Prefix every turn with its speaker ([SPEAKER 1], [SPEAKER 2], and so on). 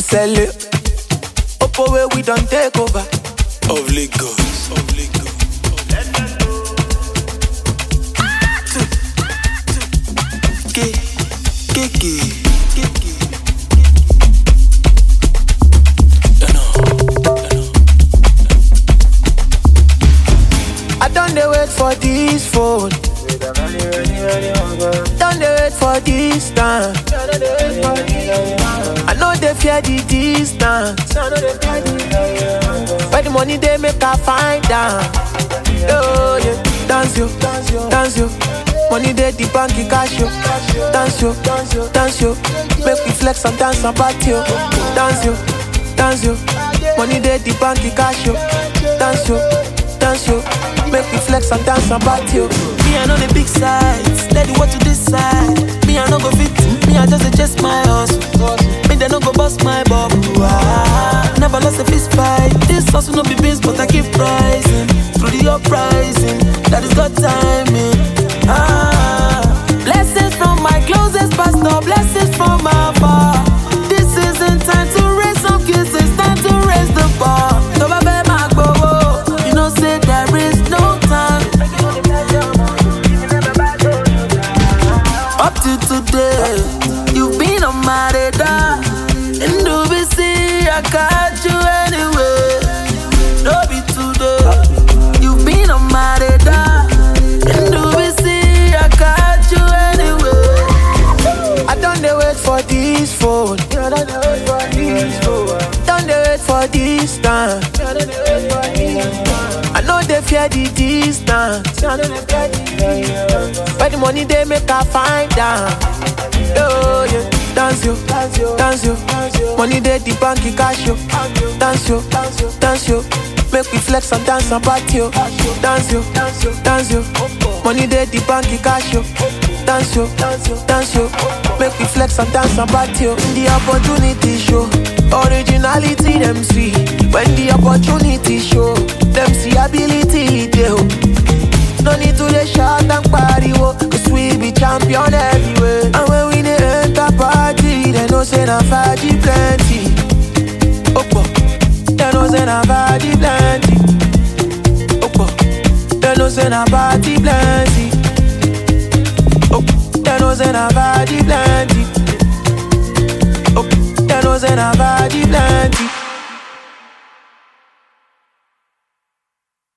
[SPEAKER 1] Sell it. Oppo where we don't take over.
[SPEAKER 2] Of Lagos, of Lagos. Kiki.
[SPEAKER 1] I don't dey wait for this phone. Don't dey wait for this time. I know they fear the distance. Where the money they make I find down. Oh yeah, dance yo, dance yo. Money they the bank cash yo. Dance yo, dance yo. Make me flex and dance and party yo. Dance yo, dance yo. Money they the bank cash yo. Dance yo, dance yo. Make me flex and dance and party yo.
[SPEAKER 3] Me I know the big sides, let the world to this side. Me I no go fit, me I just adjust my hustle. Me they no go bust my bubble. Never lost a fist fight. This hustle no be beans, but I keep rising through the uprising. That is God timing. Blessings from my closest pastor, blessings from my far. This isn't time to raise some kids, it's time to raise the bar. So baby, my go, you know say there is no time. Up to today, you've been on my radar. And do we see I got you anyway? No be today, you've been on my radar. And do we see I got you anyway?
[SPEAKER 1] I don't dey wait for this phone. Don't dey wait for this time. I know they fear the distance. Where the money they make I find down. Oh yeah, dance yo, dance yo. Money they the bank cash yo. Dance yo, dance yo. Make me flex and dance and party yo. Dance yo, dance yo. Money they the bank cash yo. Dance yo, dance yo. Make me flex and dance and party yo. The opportunity show, originality them see. When the opportunity show, them see ability dey. No need to dey shout and party wo, cause we be champion everywhere. And when we dey enter party, they know say na faji plenty. Oppo, they know say na faji plenty. Oppo, they know say na party plenty. Oppo, they know say na faji plenty. Oppo, they know say na faji plenty.